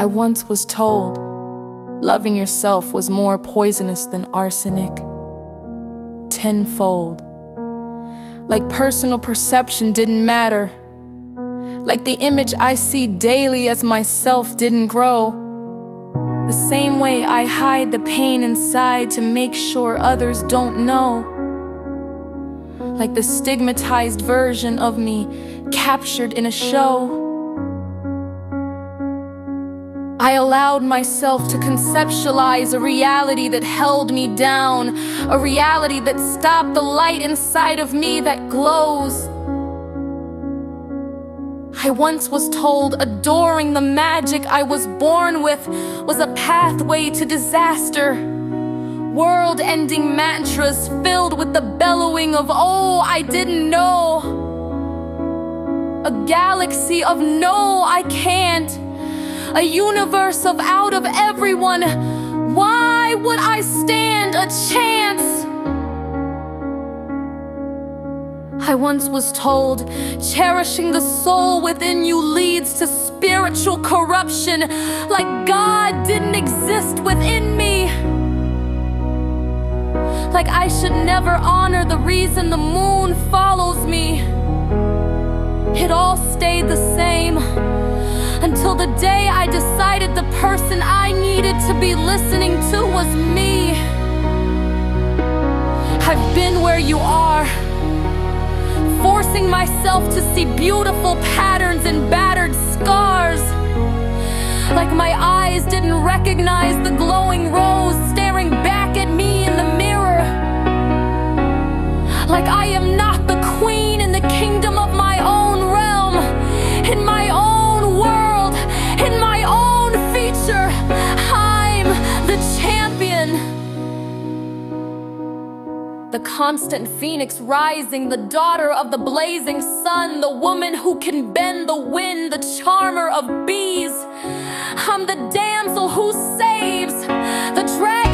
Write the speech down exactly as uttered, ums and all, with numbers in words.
I once was told loving yourself was more poisonous than arsenic, tenfold. Like personal perception didn't matter. Like the image I see daily as myself didn't grow. The same way I hide the pain inside to make sure others don't know. Like the stigmatized version of me captured in a show. I allowed myself to conceptualize a reality that held me down, a reality that stopped the light inside of me that glows. I once was told adoring the magic I was born with was a pathway to disaster. World-ending mantras filled with the bellowing of, oh, I didn't know. A galaxy of no, I can't. A universe of out of everyone. Why would I stand a chance? I once was told cherishing the soul within you leads to spiritual corruption, like God didn't exist within me. Like I should never honor the reason the moon follows me. It all stayed the same until the day I decided the person I needed to be listening to was me. I've been where you are, forcing myself to see beautiful patterns and battered scars. Like my eyes didn't recognize the glowing rose staring back at me in the mirror. Like I am not the queen in the kingdom of my own realm, in my own world, in my own feature. I'm the champion. The constant phoenix rising, the daughter of the blazing sun, the woman who can bend the wind, the charmer of bees. I'm the damsel who saves, the dragon